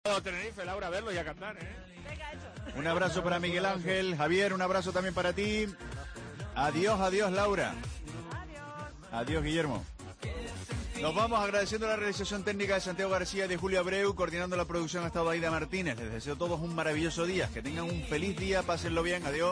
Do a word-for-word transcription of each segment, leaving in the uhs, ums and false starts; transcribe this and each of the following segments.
Tenerife, Laura, a verlo y a cantar, ¿eh? Un abrazo para Miguel Ángel. Javier, un abrazo también para ti. Adiós, adiós, Laura. Adiós. Adiós, Guillermo. Nos vamos agradeciendo la realización técnica de Santiago García y de Julio Abreu, coordinando la producción ha estado Aida Martínez. Les deseo a todos un maravilloso día, que tengan un feliz día, pásenlo bien, adiós.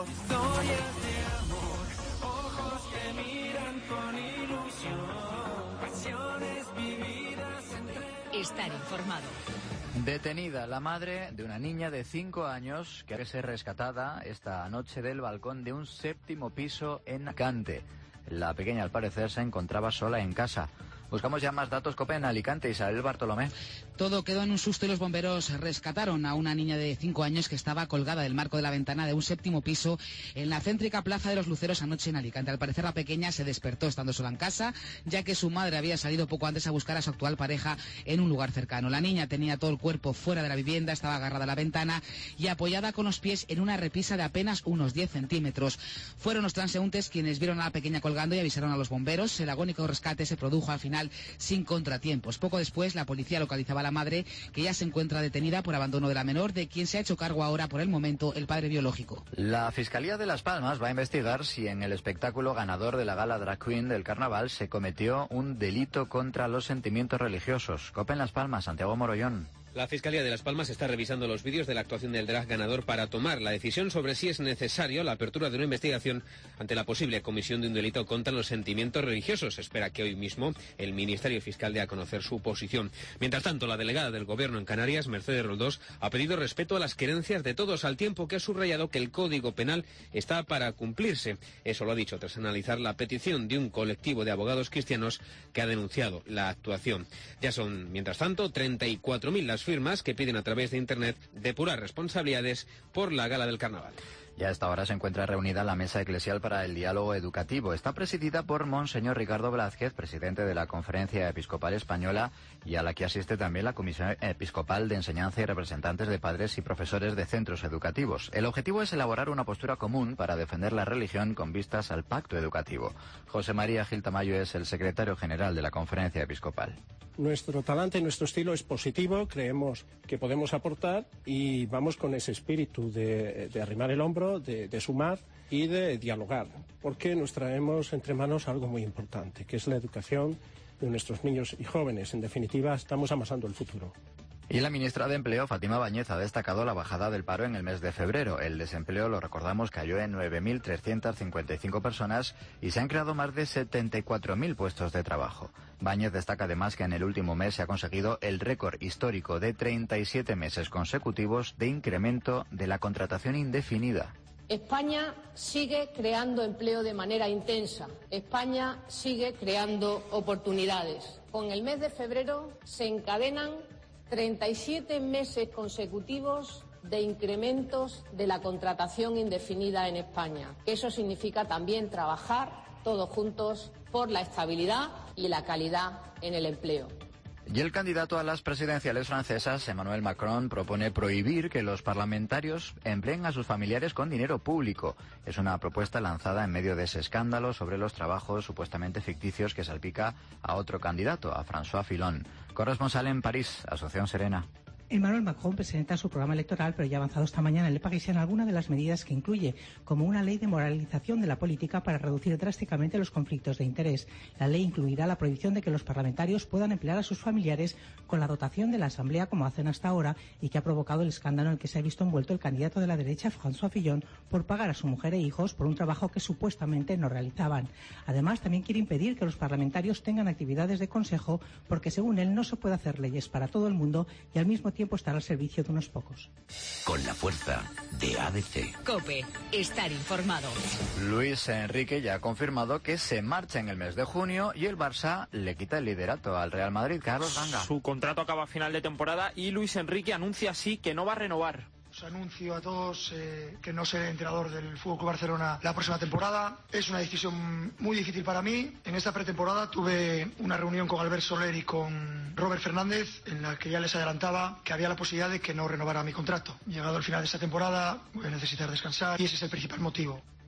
Estar informado. Detenida la madre de una niña de cinco años que ha de ser rescatada esta noche del balcón de un séptimo piso en Alicante. La pequeña, al parecer, se encontraba sola en casa. Buscamos ya más datos. COPE en Alicante, Isabel Bartolomé. Todo quedó en un susto y los bomberos rescataron a una niña de cinco años que estaba colgada del marco de la ventana de un séptimo piso en la céntrica Plaza de los Luceros anoche en Alicante. Al parecer la pequeña se despertó estando sola en casa, ya que su madre había salido poco antes a buscar a su actual pareja en un lugar cercano. La niña tenía todo el cuerpo fuera de la vivienda, estaba agarrada a la ventana y apoyada con los pies en una repisa de apenas unos diez centímetros. Fueron los transeúntes quienes vieron a la pequeña colgando y avisaron a los bomberos. El agónico rescate se produjo al final sin contratiempos. Poco después, la policía localizaba a la madre, que ya se encuentra detenida por abandono de la menor, de quien se ha hecho cargo ahora por el momento el padre biológico. La Fiscalía de Las Palmas va a investigar si en el espectáculo ganador de la gala Drag Queen del Carnaval se cometió un delito contra los sentimientos religiosos. COPE en Las Palmas, Santiago Morollón. La Fiscalía de Las Palmas está revisando los vídeos de la actuación del drag ganador para tomar la decisión sobre si es necesario la apertura de una investigación ante la posible comisión de un delito contra los sentimientos religiosos. Espera que hoy mismo el Ministerio Fiscal dé a conocer su posición. Mientras tanto, la delegada del Gobierno en Canarias, Mercedes Roldós, ha pedido respeto a las creencias de todos, al tiempo que ha subrayado que el Código Penal está para cumplirse. Eso lo ha dicho tras analizar la petición de un colectivo de abogados cristianos que ha denunciado la actuación. Ya son, mientras tanto, treinta y cuatro mil las firmas que piden a través de Internet depurar responsabilidades por la gala del Carnaval. Ya a esta hora se encuentra reunida la Mesa Eclesial para el Diálogo Educativo. Está presidida por Monseñor Ricardo Blázquez, presidente de la Conferencia Episcopal Española, y a la que asiste también la Comisión Episcopal de Enseñanza y representantes de padres y profesores de centros educativos. El objetivo es elaborar una postura común para defender la religión con vistas al pacto educativo. José María Gil Tamayo es el secretario general de la Conferencia Episcopal. Nuestro talante y nuestro estilo es positivo, creemos que podemos aportar y vamos con ese espíritu de, de arrimar el hombro, de, de sumar y de dialogar, porque nos traemos entre manos algo muy importante, que es la educación de nuestros niños y jóvenes. En definitiva, estamos amasando el futuro. Y la ministra de Empleo, Fátima Báñez, ha destacado la bajada del paro en el mes de febrero. El desempleo, lo recordamos, cayó en nueve mil trescientas cincuenta y cinco personas y se han creado más de setenta y cuatro mil puestos de trabajo. Báñez destaca además que en el último mes se ha conseguido el récord histórico de treinta y siete meses consecutivos de incremento de la contratación indefinida. España sigue creando empleo de manera intensa. España sigue creando oportunidades. Con el mes de febrero se encadenan treinta y siete meses consecutivos de incrementos de la contratación indefinida en España. Eso significa también trabajar todos juntos por la estabilidad y la calidad en el empleo. Y el candidato a las presidenciales francesas, Emmanuel Macron, propone prohibir que los parlamentarios empleen a sus familiares con dinero público. Es una propuesta lanzada en medio de ese escándalo sobre los trabajos supuestamente ficticios que salpica a otro candidato, a François Fillon. Corresponsal en París, Asunción Serena. Emmanuel Macron presenta su programa electoral, pero ya ha avanzado esta mañana en Le Parisien algunas de las medidas que incluye, como una ley de moralización de la política para reducir drásticamente los conflictos de interés. La ley incluirá la prohibición de que los parlamentarios puedan emplear a sus familiares con la dotación de la Asamblea como hacen hasta ahora y que ha provocado el escándalo en el que se ha visto envuelto el candidato de la derecha, François Fillon, por pagar a su mujer e hijos por un trabajo que supuestamente no realizaban. Además, también quiere impedir que los parlamentarios tengan actividades de consejo porque, según él, no se puede hacer leyes para todo el mundo y al mismo tiempo tiempo estar al servicio de unos pocos. Con la fuerza de A D C. COPE, estar informado. Luis Enrique ya ha confirmado que se marcha en el mes de junio y el Barça le quita el liderato al Real Madrid. Carlos Ganga. Su contrato acaba a final de temporada y Luis Enrique anuncia así que no va a renovar. Os anuncio a todos eh, que no seré entrenador del F C Barcelona la próxima temporada. Es una decisión muy difícil para mí. En esta pretemporada tuve una reunión con Albert Soler y con Robert Fernández en la que ya les adelantaba que había la posibilidad de que no renovara mi contrato. Llegado al final de esta temporada voy a necesitar descansar y ese es el principal motivo.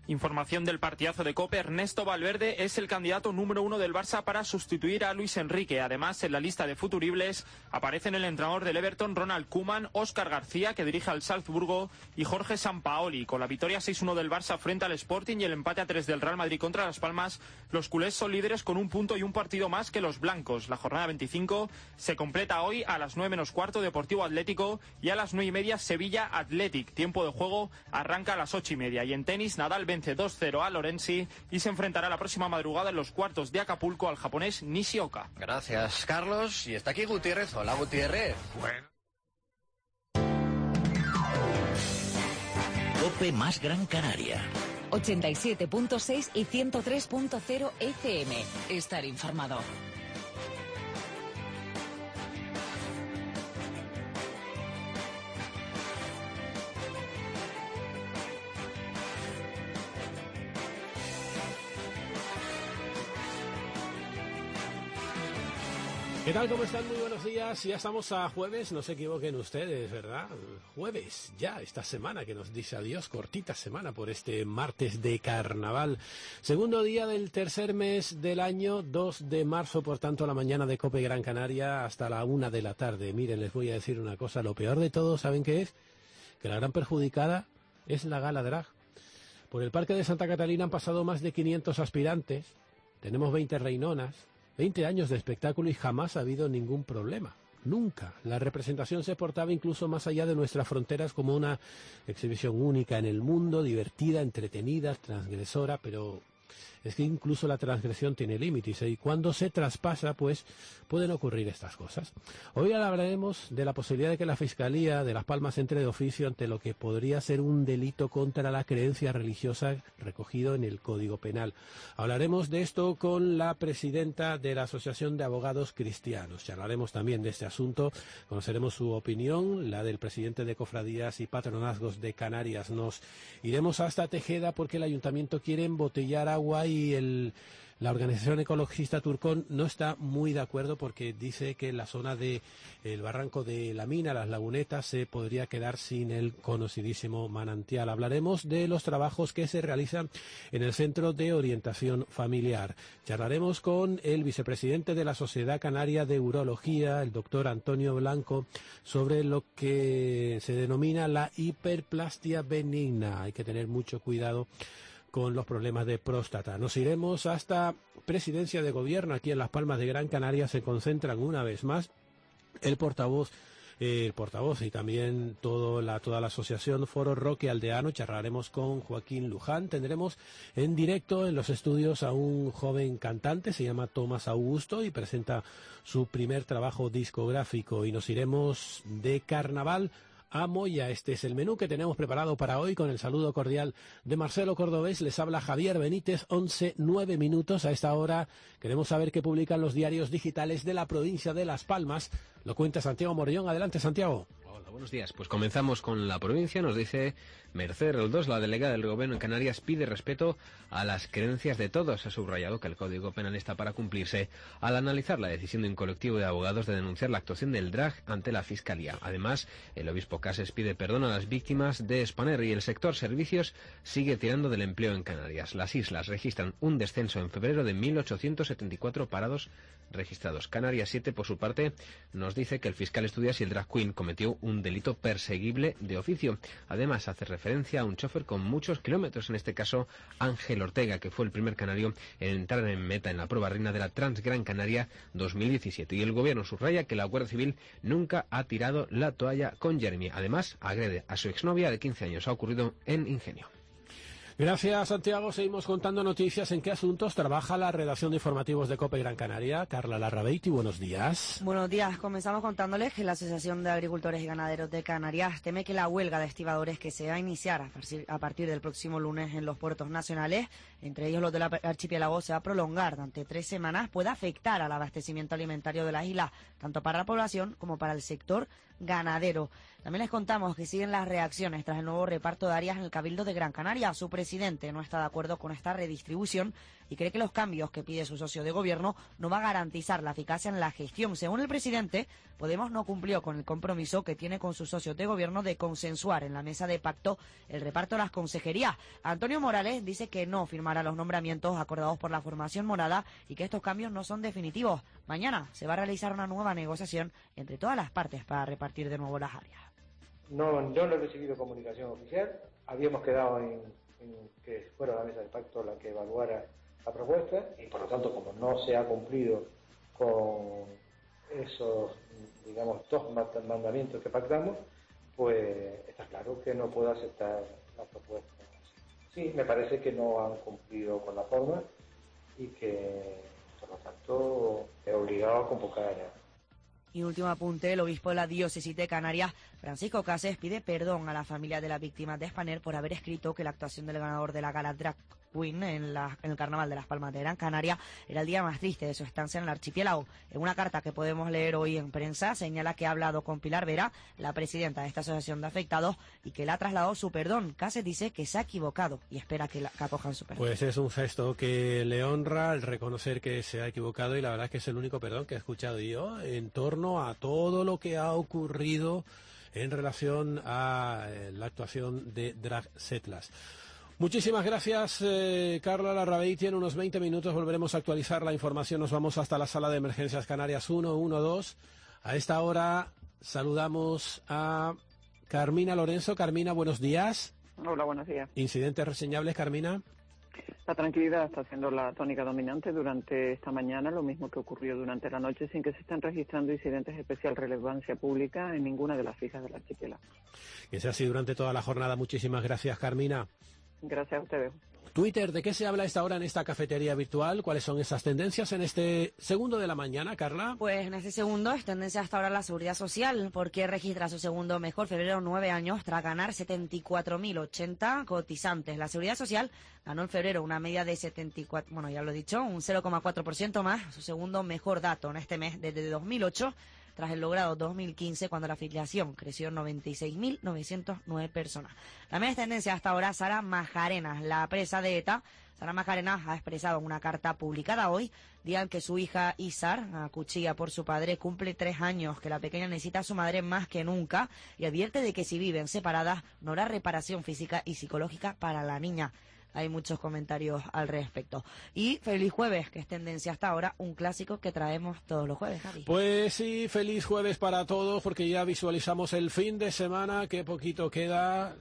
Información del partidazo de COPE, Ernesto Valverde es el candidato número uno del Barça para sustituir a Luis Enrique. Además, en la lista de futuribles aparecen el entrenador del Everton, Ronald Koeman, Óscar García, que dirige al Salzburgo, y Jorge Sampaoli. Con la victoria seis uno del Barça frente al Sporting y el empate a tres del Real Madrid contra Las Palmas, los culés son líderes con un punto y un partido más que los blancos. La jornada veinticinco se completa hoy a las nueve menos cuarto Deportivo Atlético y a las nueve y media Sevilla Athletic. Tiempo de juego arranca a las ocho y media. Y en tenis, Nadal vence dos cero a Lorenzi y se enfrentará la próxima madrugada en los cuartos de Acapulco al japonés Nishioka. Gracias, Carlos. Y está aquí Gutiérrez. Hola, Gutiérrez. Bueno. COPE más Gran Canaria. ochenta y siete punto seis y ciento tres punto cero F M. Estar informado. ¿Qué tal? ¿Cómo están? Muy buenos días. Ya estamos a jueves, no se equivoquen ustedes, ¿verdad? Jueves, ya, esta semana que nos dice adiós, cortita semana por este martes de carnaval. Segundo día del tercer mes del año, dos de marzo, por tanto, a la mañana de COPE Gran Canaria hasta la una de la tarde. Miren, les voy a decir una cosa, lo peor de todo, ¿saben qué es? Que la gran perjudicada es la gala drag. Por el Parque de Santa Catalina han pasado más de quinientos aspirantes, tenemos veinte reinonas, veinte años de espectáculo y jamás ha habido ningún problema. Nunca. La representación se portaba incluso más allá de nuestras fronteras como una exhibición única en el mundo, divertida, entretenida, transgresora, pero es que incluso la transgresión tiene límites, ¿eh? Y cuando se traspasa, pues pueden ocurrir estas cosas. Hoy hablaremos de la posibilidad de que la Fiscalía de Las Palmas entre de oficio ante lo que podría ser un delito contra la creencia religiosa recogido en el Código Penal. Hablaremos de esto con la presidenta de la Asociación de Abogados Cristianos. Charlaremos también de este asunto, conoceremos su opinión, la del presidente de Cofradías y Patronazgos de Canarias. Nos iremos hasta Tejeda porque el ayuntamiento quiere embotellar agua y el... La organización ecologista Turcón no está muy de acuerdo porque dice que en la zona del barranco de la mina, las lagunetas, se podría quedar sin el conocidísimo manantial. Hablaremos de los trabajos que se realizan en el Centro de Orientación Familiar. Charlaremos con el vicepresidente de la Sociedad Canaria de Urología, el doctor Antonio Blanco, sobre lo que se denomina la hiperplastia benigna. Hay que tener mucho cuidado con los problemas de próstata. Nos iremos hasta Presidencia de Gobierno. Aquí en Las Palmas de Gran Canaria se concentran una vez más el portavoz, eh, el portavoz y también todo la, toda la asociación Foro Roque Aldeano. Charlaremos con Joaquín Luján. Tendremos en directo en los estudios a un joven cantante, se llama Tomás Augusto y presenta su primer trabajo discográfico. Y nos iremos de carnaval a Moya. Este es el menú que tenemos preparado para hoy, con el saludo cordial de Marcelo Cordobés. Les habla Javier Benítez, once, nueve minutos. A esta hora queremos saber qué publican los diarios digitales de la provincia de Las Palmas. Lo cuenta Santiago Morillón. Adelante, Santiago. Hola, buenos días. Pues comenzamos con la provincia. Nos dice Merced Roldós, la delegada del Gobierno en Canarias, pide respeto a las creencias de todos. Ha subrayado que el Código Penal está para cumplirse al analizar la decisión de un colectivo de abogados de denunciar la actuación del drag ante la Fiscalía. Además, el obispo Cases pide perdón a las víctimas de Spanair y el sector servicios sigue tirando del empleo en Canarias. Las islas registran un descenso en febrero de mil ochocientos setenta y cuatro parados registrados. Canarias siete, por su parte, nos dice que el fiscal estudia si el drag queen cometió un delito perseguible de oficio. Además, hace referencia a un chofer con muchos kilómetros, en este caso Ángel Ortega, que fue el primer canario en entrar en meta en la prueba reina de la Transgran Canaria dos mil diecisiete. Y el gobierno subraya que la Guardia Civil nunca ha tirado la toalla con Jeremy. Además, agrede a su exnovia de quince años. Ha ocurrido en Ingenio. Gracias, Santiago. Seguimos contando noticias. ¿En qué asuntos trabaja la redacción de informativos de COPE Gran Canaria? Carla Larrabeiti, buenos días. Buenos días. Comenzamos contándoles que la Asociación de Agricultores y Ganaderos de Canarias teme que la huelga de estibadores que se va a iniciar a partir del próximo lunes en los puertos nacionales, entre ellos los del archipiélago, se va a prolongar durante tres semanas, pueda afectar al abastecimiento alimentario de las islas, tanto para la población como para el sector ganadero. También les contamos que siguen las reacciones tras el nuevo reparto de áreas en el Cabildo de Gran Canaria. Su presidente no está de acuerdo con esta redistribución y cree que los cambios que pide su socio de gobierno no va a garantizar la eficacia en la gestión. Según el presidente, Podemos no cumplió con el compromiso que tiene con sus socios de gobierno de consensuar en la mesa de pacto el reparto de las consejerías. Antonio Morales dice que no firmará los nombramientos acordados por la formación morada y que estos cambios no son definitivos. Mañana se va a realizar una nueva negociación entre todas las partes para repartir de nuevo las áreas. No, yo no he recibido comunicación oficial. Habíamos quedado en, en que fuera la mesa de pacto la que evaluara la propuesta y por lo tanto, como no se ha cumplido con esos, digamos, dos mandamientos que pactamos, pues está claro que no puedo aceptar la propuesta. Sí, me parece que no han cumplido con la forma y que, por lo tanto, he obligado a convocar. Y último apunte, el obispo de la diócesis de Canarias, Francisco Cases, pide perdón a la familia de las víctimas de Spanair por haber escrito que la actuación del ganador de la gala Drag Queen en, la, en el Carnaval de las Palmas de Gran Canaria era el día más triste de su estancia en el archipiélago. En una carta que podemos leer hoy en prensa, señala que ha hablado con Pilar Vera, la presidenta de esta asociación de afectados, y que le ha trasladado su perdón. Cases dice que se ha equivocado y espera que, la, que acojan su perdón. Pues es un gesto que le honra el reconocer que se ha equivocado y la verdad es que es el único perdón que he escuchado yo en torno a todo lo que ha ocurrido en relación a eh, la actuación de Drag Setlas. Muchísimas gracias, eh, Carla Larrabeiti. En unos veinte minutos volveremos a actualizar la información. Nos vamos hasta la sala de emergencias Canarias ciento doce. A esta hora saludamos a Carmina Lorenzo. Carmina, buenos días. Hola, buenos días. ¿Incidentes reseñables, Carmina? La tranquilidad está siendo la tónica dominante durante esta mañana, lo mismo que ocurrió durante la noche, sin que se estén registrando incidentes de especial relevancia pública en ninguna de las islas del archipiélago. Que sea así durante toda la jornada. Muchísimas gracias, Carmina. Gracias a ustedes. Twitter, ¿de qué se habla a esta hora en esta cafetería virtual? ¿Cuáles son esas tendencias en este segundo de la mañana, Carla? Pues en este segundo es tendencia hasta ahora la seguridad social, porque registra su segundo mejor febrero nueve años tras ganar setenta y cuatro mil ochenta cotizantes. La seguridad social ganó en febrero una media de setenta y cuatro, bueno, ya lo he dicho, un cero coma cuatro por ciento más, su segundo mejor dato en este mes desde dos mil ocho, tras el logrado dos mil quince, cuando la afiliación creció en noventa y seis mil novecientos nueve personas. También es tendencia hasta ahora Sara Majarenas, la presa de ETA. Sara Majarenas ha expresado en una carta publicada hoy, día en que su hija Isar, acuchilla por su padre, cumple tres años, que la pequeña necesita a su madre más que nunca y advierte de que si viven separadas no habrá reparación física y psicológica para la niña. Hay muchos comentarios al respecto. Y feliz jueves, que es tendencia hasta ahora, un clásico que traemos todos los jueves, Javi. Pues sí, feliz jueves para todos, porque ya visualizamos el fin de semana, que poquito queda.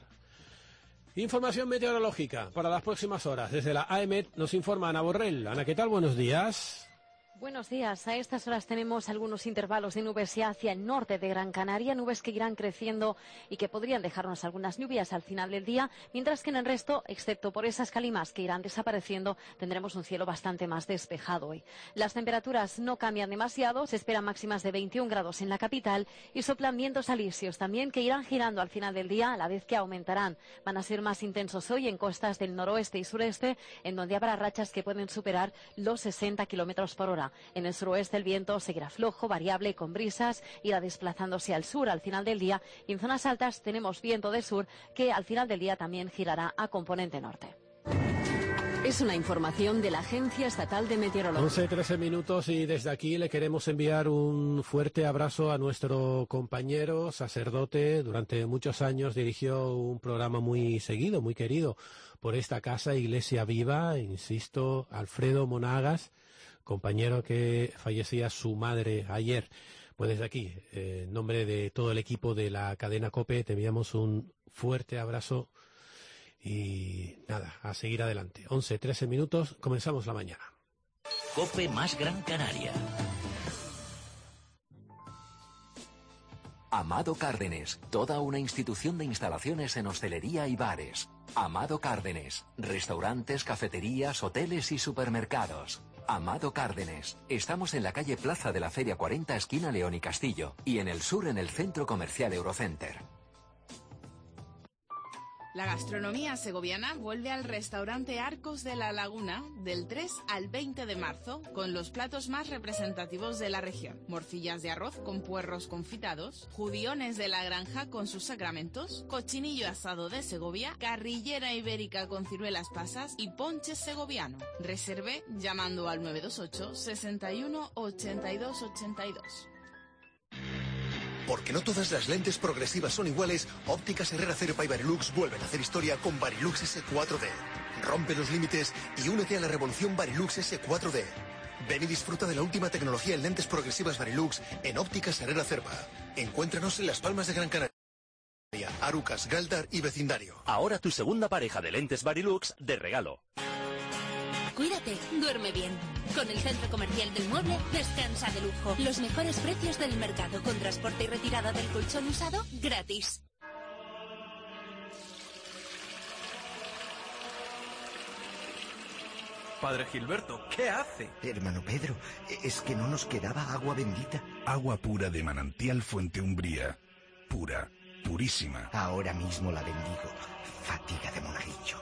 Información meteorológica para las próximas horas. Desde la A E M E T nos informa Ana Borrell. Ana, ¿qué tal? Buenos días. Buenos días. A estas horas tenemos algunos intervalos de nubes ya hacia el norte de Gran Canaria, nubes que irán creciendo y que podrían dejarnos algunas lluvias al final del día, mientras que en el resto, excepto por esas calimas que irán desapareciendo, tendremos un cielo bastante más despejado hoy. Las temperaturas no cambian demasiado, se esperan máximas de veintiún grados en la capital y soplan vientos alisios también que irán girando al final del día a la vez que aumentarán. Van a ser más intensos hoy en costas del noroeste y sureste, en donde habrá rachas que pueden superar los sesenta kilómetros por hora. En el suroeste el viento seguirá flojo, variable, con brisas, irá desplazándose al sur al final del día y en zonas altas tenemos viento del sur que al final del día también girará a componente norte. Es una información de la Agencia Estatal de Meteorología. once trece minutos y desde aquí le queremos enviar un fuerte abrazo a nuestro compañero sacerdote. Durante muchos años dirigió un programa muy seguido, muy querido por esta casa, Iglesia Viva, insisto, Alfredo Monagas, compañero que fallecía su madre ayer. Pues desde aquí, eh, en nombre de todo el equipo de la cadena COPE, te enviamos un fuerte abrazo y nada, a seguir adelante. once trece minutos, comenzamos la mañana. COPE más Gran Canaria. Amado Cárdenes, toda una institución de instalaciones en hostelería y bares. Amado Cárdenes, restaurantes, cafeterías, hoteles y supermercados. Amado Cárdenes, estamos en la calle Plaza de la Feria cuarenta, esquina León y Castillo, y en el sur en el Centro Comercial Eurocenter. La gastronomía segoviana vuelve al restaurante Arcos de la Laguna del tres al veinte de marzo con los platos más representativos de la región. Morcillas de arroz con puerros confitados, judiones de la granja con sus sacramentos, cochinillo asado de Segovia, carrillera ibérica con ciruelas pasas y ponche segoviano. Reserve llamando al nueve dos ocho, sesenta y uno, ochenta y dos ochenta y dos. Porque no todas las lentes progresivas son iguales, Ópticas Herrera Cerpa y Varilux vuelven a hacer historia con Varilux S cuatro D. Rompe los límites y únete a la revolución Varilux S cuatro D. Ven y disfruta de la última tecnología en lentes progresivas Varilux en Ópticas Herrera Cerpa. Encuéntranos en Las Palmas de Gran Canaria, Arucas, Galdar y vecindario. Ahora tu segunda pareja de lentes Varilux de regalo. Cuídate, duerme bien. Con el Centro Comercial del Mueble, descansa de lujo. Los mejores precios del mercado, con transporte y retirada del colchón usado gratis. Padre Gilberto, ¿qué hace? Hermano Pedro, es que no nos quedaba agua bendita. Agua pura de manantial Fuente Umbría. Pura, purísima. Ahora mismo la bendigo. Fatiga de monaguillo.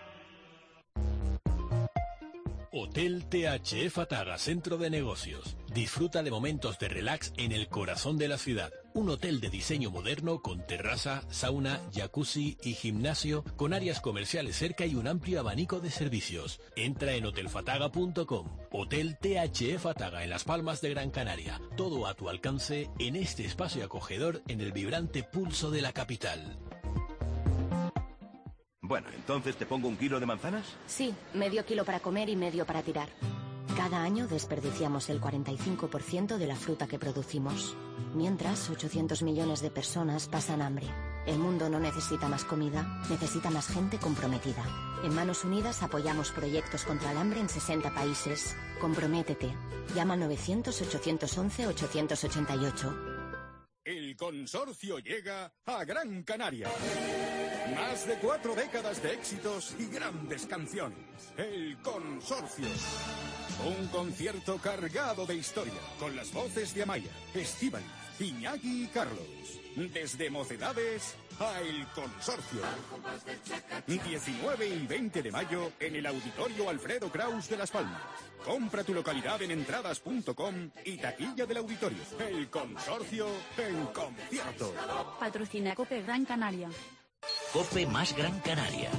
Hotel T H E Fataga, centro de negocios. Disfruta de momentos de relax en el corazón de la ciudad. Un hotel de diseño moderno con terraza, sauna, jacuzzi y gimnasio, con áreas comerciales cerca y un amplio abanico de servicios. Entra en hotel fataga punto com. Hotel T H E Fataga en Las Palmas de Gran Canaria. Todo a tu alcance en este espacio acogedor en el vibrante pulso de la capital. Bueno, entonces te pongo un kilo de manzanas. Sí, medio kilo para comer y medio para tirar. Cada año desperdiciamos el cuarenta y cinco por ciento de la fruta que producimos. Mientras, ochocientos millones de personas pasan hambre. El mundo no necesita más comida, necesita más gente comprometida. En Manos Unidas apoyamos proyectos contra el hambre en sesenta países. Comprométete. Llama al novecientos, ochocientos once, ochocientos ochenta y ocho. El consorcio llega a Gran Canaria. Más de cuatro décadas de éxitos y grandes canciones. El consorcio. Un concierto cargado de historia, con las voces de Amaya, Estíbaliz, Iñaki y Carlos. Desde Mocedades a El Consorcio. diecinueve y veinte de mayo en el Auditorio Alfredo Kraus de Las Palmas. Compra tu localidad en entradas punto com y taquilla del auditorio. El Consorcio en concierto. Patrocina COPE Gran Canaria. COPE más Gran Canaria.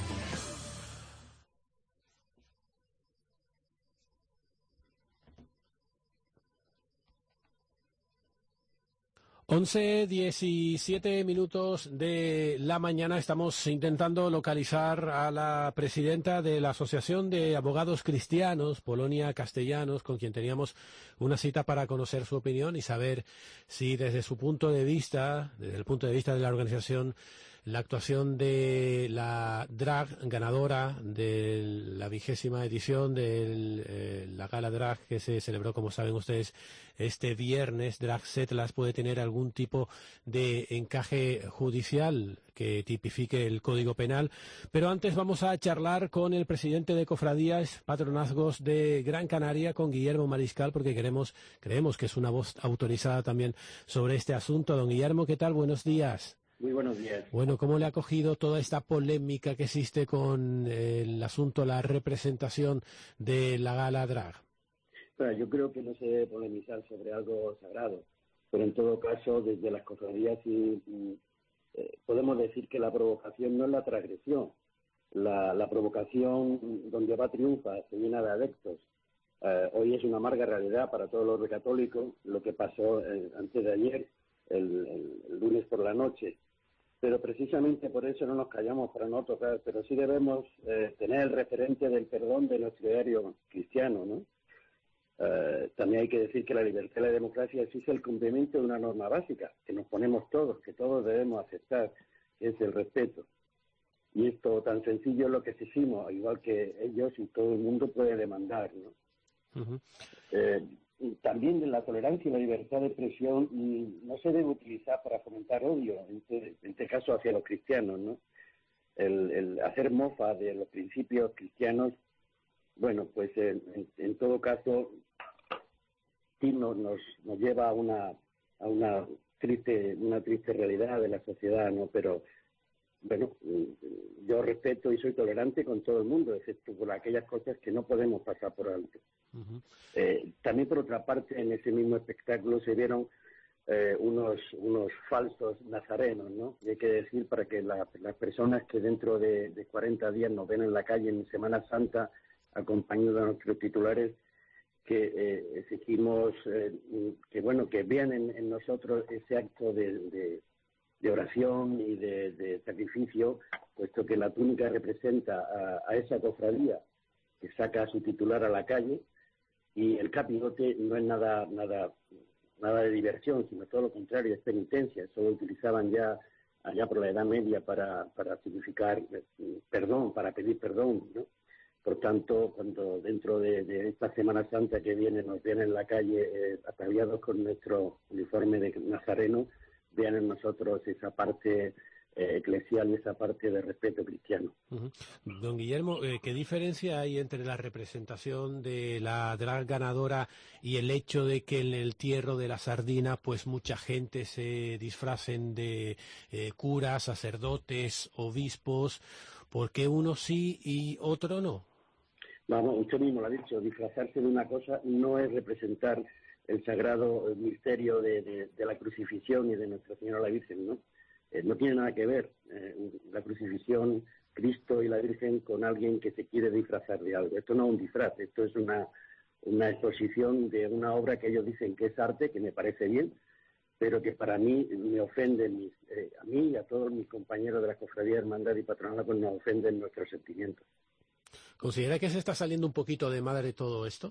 once, diecisiete minutos de la mañana. Estamos intentando localizar a la presidenta de la Asociación de Abogados Cristianos, Polonia Castellanos, con quien teníamos una cita para conocer su opinión y saber si desde su punto de vista, desde el punto de vista de la organización, la actuación de la drag ganadora de la vigésima edición de eh, la gala drag que se celebró, como saben ustedes, este viernes, Drag Setlas, puede tener algún tipo de encaje judicial que tipifique el Código Penal. Pero antes vamos a charlar con el presidente de Cofradías, Patronazgos de Gran Canaria, con Guillermo Mariscal, porque queremos, creemos que es una voz autorizada también sobre este asunto. Don Guillermo, ¿qué tal? Buenos días. Muy buenos días. Bueno, ¿cómo le ha cogido toda esta polémica que existe con el asunto, la representación de la gala drag? Bueno, yo creo que no se debe polemizar sobre algo sagrado, pero en todo caso, desde las cofradías sí, eh, podemos decir que la provocación no es la transgresión. La, la provocación donde va triunfa, se llena de adeptos. Eh, hoy es una amarga realidad para todos los católicos lo que pasó eh, antes de ayer, el, el, el lunes por la noche. Pero precisamente por eso no nos callamos para no tocar, pero sí debemos eh, tener el referente del perdón de nuestro diario cristiano, ¿no? Eh, también hay que decir que la libertad y la democracia exige el cumplimiento de una norma básica, que nos ponemos todos, que todos debemos aceptar, que es el respeto. Y esto tan sencillo es lo que exigimos, igual que ellos y todo el mundo puede demandar, ¿no? Uh-huh. Eh, también de la tolerancia y la libertad de expresión no se debe utilizar para fomentar odio, en este, en este caso hacia los cristianos, ¿no? El, el hacer mofa de los principios cristianos, bueno, pues en, en, en todo caso sí nos, nos, nos lleva a una a una triste una triste realidad de la sociedad, ¿no? Pero bueno, yo respeto y soy tolerante con todo el mundo, excepto con aquellas cosas que no podemos pasar por alto. Uh-huh. Eh, también, por otra parte, en ese mismo espectáculo se vieron eh, unos unos falsos nazarenos, ¿no? Y hay que decir, para que la, las personas que dentro de, de cuarenta días nos ven en la calle en Semana Santa, acompañados de nuestros titulares, que eh, exigimos eh, que, bueno, que vean en, en nosotros ese acto de... de de oración y de, de sacrificio, puesto que la túnica representa a, a esa cofradía que saca a su titular a la calle, y el capirote no es nada nada nada de diversión, sino todo lo contrario, es penitencia. Eso lo utilizaban ya allá por la Edad Media para, para significar perdón, para pedir perdón, ¿no? Por tanto, cuando dentro de, de esta Semana Santa que viene nos viene en la calle eh, ataviados con nuestro uniforme de nazareno, vean en nosotros esa parte eh, eclesial y esa parte de respeto cristiano. Uh-huh. Don Guillermo, eh, ¿qué diferencia hay entre la representación de la drag ganadora y el hecho de que en el Tierro de la Sardina pues mucha gente se disfracen de eh, curas, sacerdotes, obispos? ¿Por qué uno sí y otro no? Vamos, usted mismo lo ha dicho, disfrazarse de una cosa no es representar el sagrado misterio de, de, de la crucifixión y de Nuestra Señora la Virgen, ¿no? Eh, no tiene nada que ver eh, la crucifixión, Cristo y la Virgen con alguien que se quiere disfrazar de algo. Esto no es un disfraz, esto es una, una exposición de una obra que ellos dicen que es arte, que me parece bien, pero que para mí me ofende, mis, eh, a mí y a todos mis compañeros de la Cofradía, Hermandad y Patronal, pues nos ofenden nuestros sentimientos. ¿Considera que se está saliendo un poquito de madre todo esto?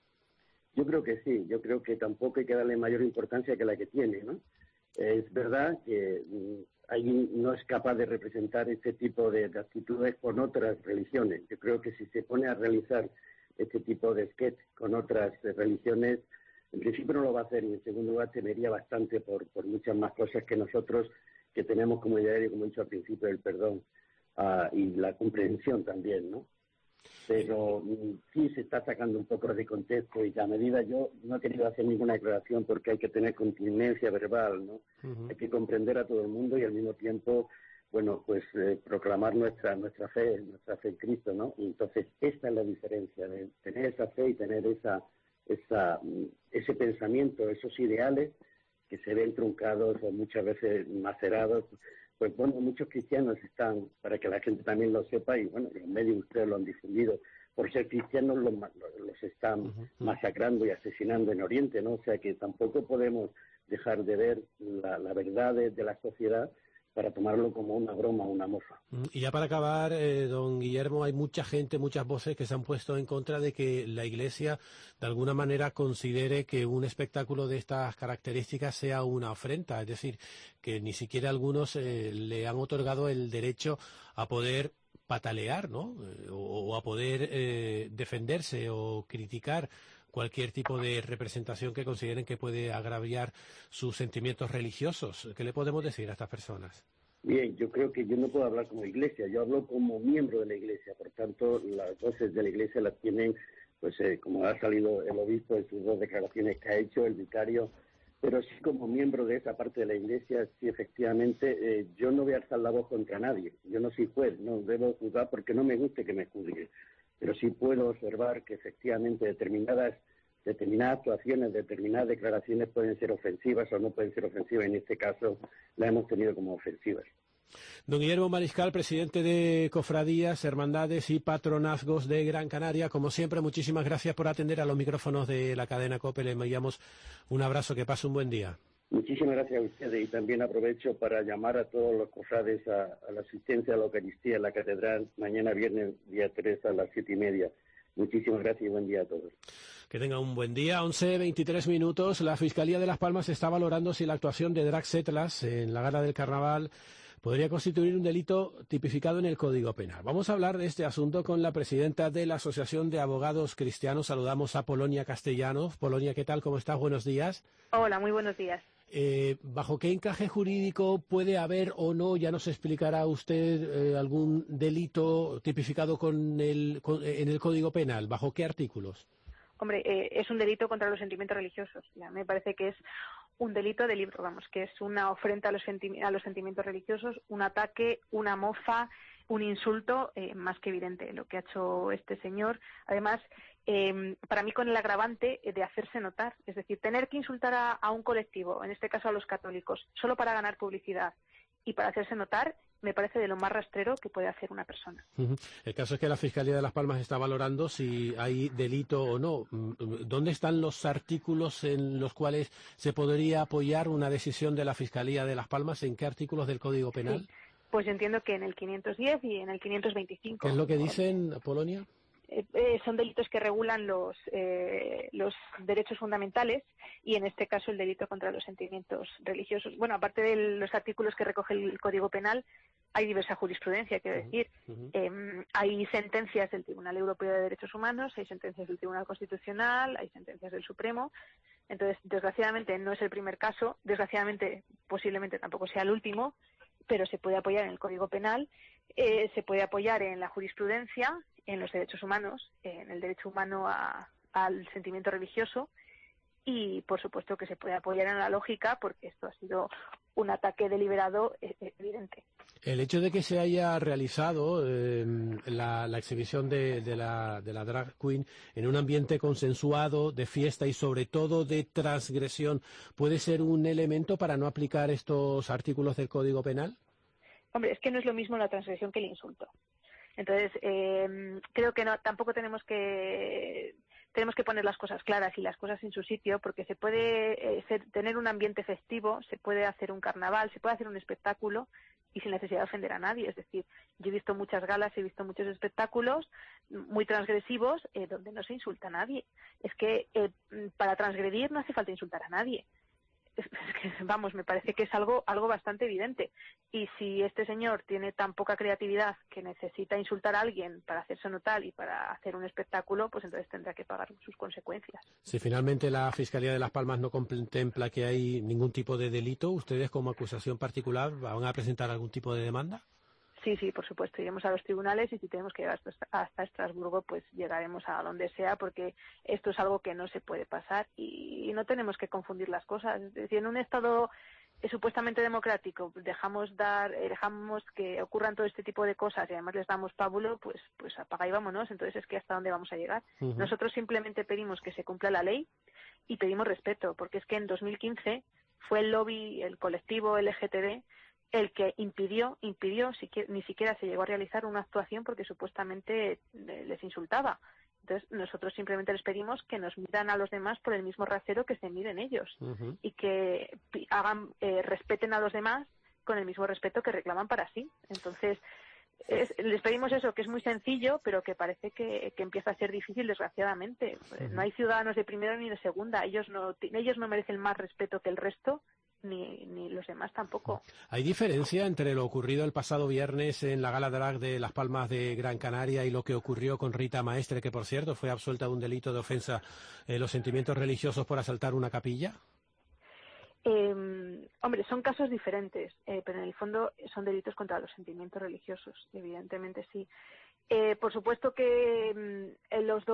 Yo creo que sí, yo creo que tampoco hay que darle mayor importancia que la que tiene, ¿no? Es verdad que mm, alguien no es capaz de representar este tipo de, de actitudes con otras religiones. Yo creo que si se pone a realizar este tipo de sketch con otras eh, religiones, en principio no lo va a hacer, y en segundo lugar temería bastante por, por muchas más cosas que nosotros, que tenemos como ideario, como he dicho al principio, el perdón uh, y la comprensión también, ¿no? Pero sí se está sacando un poco de contexto, y a medida, yo no he querido hacer ninguna declaración porque hay que tener continencia verbal, ¿no? Uh-huh. Hay que comprender a todo el mundo y al mismo tiempo, bueno, pues eh, proclamar nuestra nuestra fe, nuestra fe en Cristo, ¿no? Y entonces esta es la diferencia de tener esa fe y tener esa esa ese pensamiento, esos ideales que se ven truncados o muchas veces macerados. Pues bueno, muchos cristianos están, para que la gente también lo sepa, y bueno, los medios ustedes lo han difundido, por ser cristianos los, los están uh-huh. masacrando y asesinando en Oriente, ¿no? O sea que tampoco podemos dejar de ver la, la verdad de, de la sociedad para tomarlo como una broma, una mofa. Y ya para acabar, eh, don Guillermo, hay mucha gente, muchas voces que se han puesto en contra de que la Iglesia de alguna manera considere que un espectáculo de estas características sea una afrenta, es decir, que ni siquiera algunos eh, le han otorgado el derecho a poder patalear, ¿no? Eh, o, o a poder eh, defenderse o criticar cualquier tipo de representación que consideren que puede agraviar sus sentimientos religiosos. ¿Qué le podemos decir a estas personas? Bien, yo creo que yo no puedo hablar como Iglesia, yo hablo como miembro de la Iglesia, por tanto las voces de la Iglesia las tienen, pues eh, como ha salido el obispo en sus dos declaraciones que ha hecho, el vicario, pero sí como miembro de esa parte de la Iglesia, sí efectivamente, eh, yo no voy a alzar la voz contra nadie, yo no soy juez, no debo juzgar porque no me guste que me juzguen. Pero sí puedo observar que efectivamente determinadas determinadas actuaciones, determinadas declaraciones pueden ser ofensivas o no pueden ser ofensivas. En este caso las hemos tenido como ofensivas. Don Guillermo Mariscal, presidente de Cofradías, Hermandades y Patronazgos de Gran Canaria, como siempre, muchísimas gracias por atender a los micrófonos de la cadena COPE. Le enviamos un abrazo, que pase un buen día. Muchísimas gracias a ustedes, y también aprovecho para llamar a todos los cofrades a, a la asistencia a la Eucaristía en la Catedral mañana viernes, día tres, a las siete y media. Muchísimas gracias y buen día a todos. Que tenga un buen día. once veintitrés minutos. La Fiscalía de Las Palmas está valorando si la actuación de drag setlas en la gala del Carnaval podría constituir un delito tipificado en el Código Penal. Vamos a hablar de este asunto con la presidenta de la Asociación de Abogados Cristianos. Saludamos a Polonia Castellanos. Polonia, ¿qué tal? ¿Cómo estás? Buenos días. Hola, muy buenos días. Eh, ¿Bajo qué encaje jurídico puede haber o no, ya nos explicará usted, eh, algún delito tipificado con el, con, en el Código Penal? ¿Bajo qué artículos? Hombre, eh, es un delito contra los sentimientos religiosos. Ya me parece que es un delito de libro, vamos, que es una ofensa a los, senti- a los sentimientos religiosos, un ataque, una mofa, un insulto eh, más que evidente lo que ha hecho este señor. Además, eh, para mí con el agravante de hacerse notar, es decir, tener que insultar a, a un colectivo, en este caso a los católicos, solo para ganar publicidad y para hacerse notar, me parece de lo más rastrero que puede hacer una persona. Uh-huh. El caso es que la Fiscalía de Las Palmas está valorando si hay delito o no. ¿Dónde están los artículos en los cuales se podría apoyar una decisión de la Fiscalía de Las Palmas? ¿En qué artículos del Código Penal? Sí, pues entiendo que en el quinientos diez y en el quinientos veinticinco. ¿Qué es lo que dicen, Polonia? Eh, eh, son delitos que regulan los, eh, los derechos fundamentales y en este caso el delito contra los sentimientos religiosos. Bueno, aparte de los artículos que recoge el Código Penal, hay diversa jurisprudencia, quiero decir. Uh-huh. Eh, hay sentencias del Tribunal Europeo de Derechos Humanos, hay sentencias del Tribunal Constitucional, hay sentencias del Supremo. Entonces, desgraciadamente no es el primer caso, desgraciadamente posiblemente tampoco sea el último, pero se puede apoyar en el Código Penal, eh, se puede apoyar en la jurisprudencia, en los derechos humanos, en el derecho humano a, al sentimiento religioso y, por supuesto, que se puede apoyar en la lógica porque esto ha sido un ataque deliberado eh, evidente. El hecho de que se haya realizado eh, la, la exhibición de, de, la, de la drag queen en un ambiente consensuado, de fiesta y sobre todo de transgresión, ¿puede ser un elemento para no aplicar estos artículos del Código Penal? Hombre, es que no es lo mismo la transgresión que el insulto. Entonces, eh, creo que no, tampoco tenemos que tenemos que poner las cosas claras y las cosas en su sitio, porque se puede eh, ser, tener un ambiente festivo, se puede hacer un carnaval, se puede hacer un espectáculo y sin necesidad de ofender a nadie. Es decir, yo he visto muchas galas, he visto muchos espectáculos muy transgresivos eh, donde no se insulta a nadie. Es que eh, para transgredir no hace falta insultar a nadie. Es que, vamos, me parece que es algo algo bastante evidente. Y si este señor tiene tan poca creatividad que necesita insultar a alguien para hacerse notar y para hacer un espectáculo, pues entonces tendrá que pagar sus consecuencias. Si finalmente la Fiscalía de Las Palmas no contempla que hay ningún tipo de delito, ¿ustedes como acusación particular van a presentar algún tipo de demanda? Sí, sí, por supuesto. Iremos a los tribunales y si tenemos que llegar hasta, hasta Estrasburgo, pues llegaremos a donde sea, porque esto es algo que no se puede pasar y, y no tenemos que confundir las cosas. Es decir, en un Estado eh, supuestamente democrático dejamos dar, eh, dejamos que ocurran todo este tipo de cosas y además les damos pábulo, pues, pues apaga y vámonos. Entonces es que hasta dónde vamos a llegar. Uh-huh. Nosotros simplemente pedimos que se cumpla la ley y pedimos respeto, porque es que en dos mil quince fue el lobby, el colectivo L G T B, el que impidió, impidió, ni siquiera se llegó a realizar una actuación porque supuestamente les insultaba. Entonces nosotros simplemente les pedimos que nos midan a los demás por el mismo rasero que se miden ellos uh-huh. y que hagan, eh, respeten a los demás con el mismo respeto que reclaman para sí. Entonces es, les pedimos eso, que es muy sencillo, pero que parece que, que empieza a ser difícil, desgraciadamente. Uh-huh. No hay ciudadanos de primera ni de segunda. Ellos no, ellos no merecen más respeto que el resto. Ni, ni los demás tampoco. ¿Hay diferencia entre lo ocurrido el pasado viernes en la Gala Drag de Las Palmas de Gran Canaria y lo que ocurrió con Rita Maestre, que por cierto fue absuelta de un delito de ofensa a eh, los sentimientos religiosos por asaltar una capilla? Eh, hombre, son casos diferentes, eh, pero en el fondo son delitos contra los sentimientos religiosos, evidentemente sí. Eh, por supuesto que eh, los dos